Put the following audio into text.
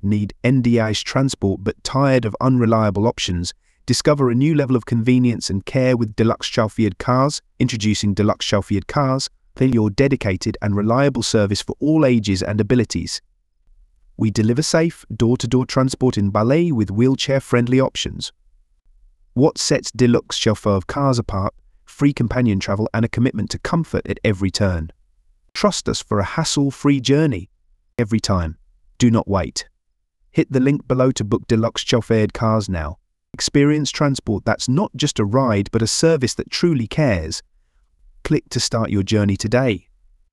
need NDI's transport but tired of unreliable options? Discover a new level of convenience and care with Deluxe Chalfied Cars. Introducing Deluxe Chalfied Cars, your dedicated and reliable service for all ages and abilities. We deliver safe, door-to-door transport in Ballet with wheelchair-friendly options. What sets Deluxe Chalfied Cars apart? Free companion travel and a commitment to comfort at every turn. Trust us for a hassle-free journey every time. Do not wait. Hit the link below to book Deluxe Chalfied Cars now. Experience transport that's not just a ride but a service that truly cares. Click to start your journey today.